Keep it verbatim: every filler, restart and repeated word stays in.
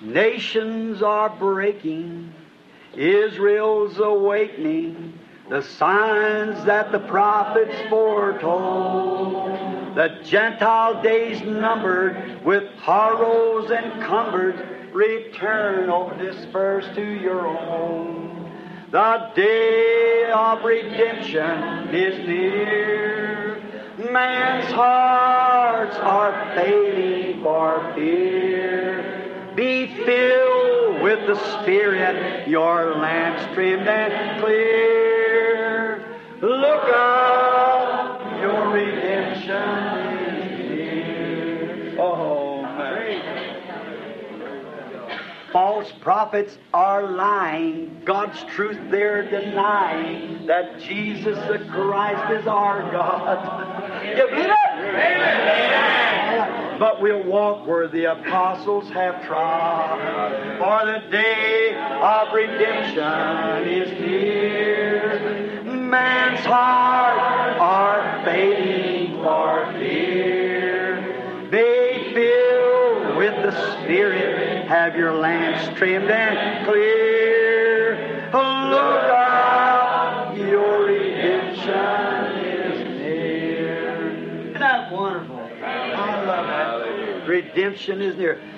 Nations are breaking, Israel's awakening, the signs that the prophets foretold. The Gentile days numbered, with horrors encumbered, return, O disperse to your own. The day of redemption is near. Man's hearts are failing for fear. Be filled with the Spirit, your lamps trimmed and clear. Look up, your redemption is near. Oh, man. False prophets are lying. God's truth they're denying. That Jesus the Christ is our God. You believe it? Amen. But we'll walk where the apostles have trod. For the day of redemption is near. Man's heart are fading for fear. Be filled with the Spirit. Have your lamps trimmed and clear. Look up, your redemption is near. Isn't that wonderful? I love that. Redemption is near.